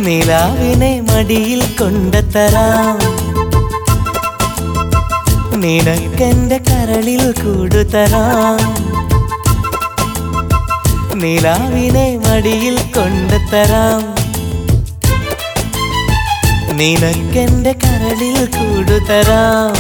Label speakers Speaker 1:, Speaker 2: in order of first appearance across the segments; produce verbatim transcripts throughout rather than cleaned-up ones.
Speaker 1: നിലാവിനെ മടിയിൽ കൊണ്ടുതരാം, നിനക്കെന്റെ കരളിൽ കൂടുതരാം. നിലാവിനെ മടിയിൽ കൊണ്ടുതരാം, നിനക്കെന്റെ കരളിൽ കൂടുതരാം.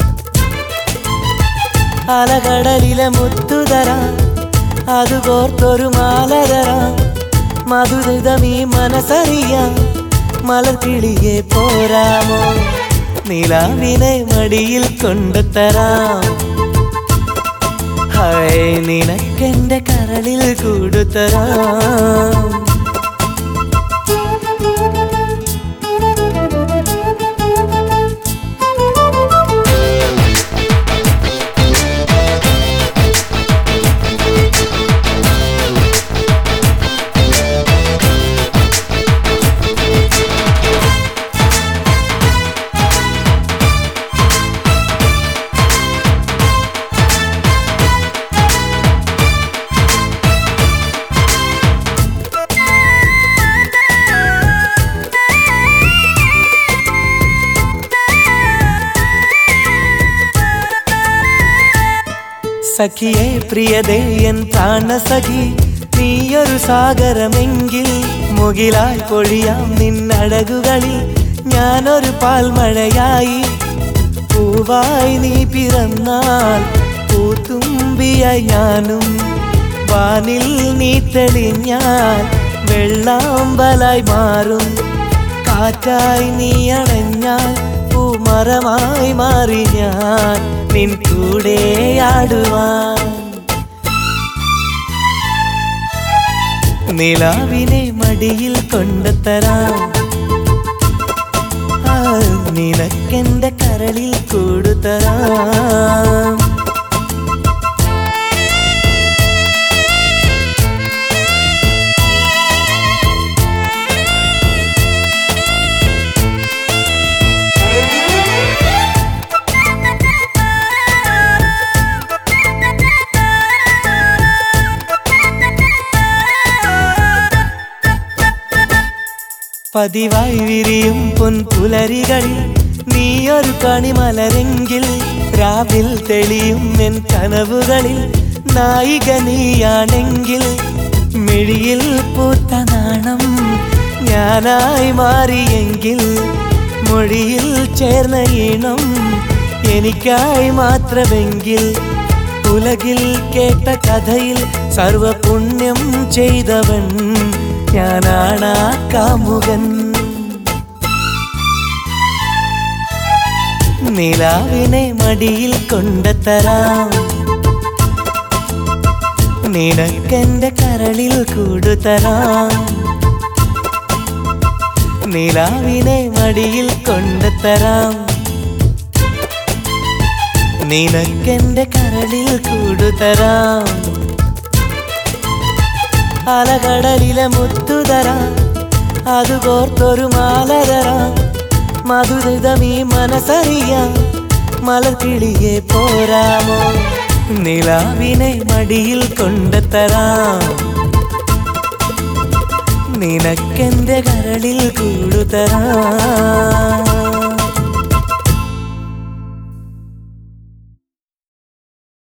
Speaker 1: അലകടലിലെ മുത്തുതരാം, അത് കോർത്തൊരു മാല തരാം. മധുരിതമീ മനസ്സറിയാം, മലർക്കിളിയെ പോരാമോ? നിലാവിനെ മടിയിൽ കൊണ്ടുതരാം, ഹായ് നിനക്കെന്റെ കരളിൽ കൂടുതരാം. സഖിയേ പ്രിയതേ എൻ പ്രാണസഖി, നീയൊരു സാഗരമെങ്കിൽ മുകിലായി പൊഴിയാം നിന്നഴകുകളിൽ ഞാനൊരു പാൽമഴയായി. പൂവായി നീ പിറന്നാൽ പൂത്തുമ്പിയായി ഞാനും, വാനിൽ നീ തെളിഞ്ഞാൽ വെള്ളാമ്പലായി മാറും. കാറ്റായി നീ അണഞ്ഞാൽ പൂമരമായി മാറി ഞാൻ നിൻ കൂടെയാടുവാൻ. നിലാവിനെ മടിയിൽ കൊണ്ടുതരാം, നിനക്കെന്റെ കരളിൽ കൂടുതരാം. പതിവായി വിരിയും പൊൻപുലരികളിൽ നീയൊരു കണിമലരെങ്കിൽ, രാവിൽ തെളിയും എൻ കനവുകളിൽ നായിക നീയാണെങ്കിൽ. മിഴിയിൽ പൂത്ത നാണം ഞാനായി മാറിയെങ്കിൽ, മൊഴിയിൽ ചേർന്ന ഈണം എനിക്കായി മാത്രമെങ്കിൽ. ഉലകിൽ കേട്ട കഥയിൽ സർവപുണ്യം ചെയ്തവൻ ഞാനാണാ കാമുകൻ. നിലാവിനെ മടിയിൽ കൊണ്ടുതരാം, നിനക്കെന്റെ കരളിൽ കൂടുതരാം. നിലാവിനെ മടിയിൽ കൊണ്ടുതരാം, നിനക്കെന്റെ കരളിൽ കൂടുതരാം. അലകടലിലെ മുത്തുതരാം, അത് കോർത്തൊരു മാല തരാം. മധുരിതമീ മനസ്സറിയാം, മലർക്കിളിയെ പോരാമോ? നിലാവിനെ മടിയിൽ കൊണ്ടുതരാം, നിനക്കെന്റെ കരളിൽ കൂടുതരാം.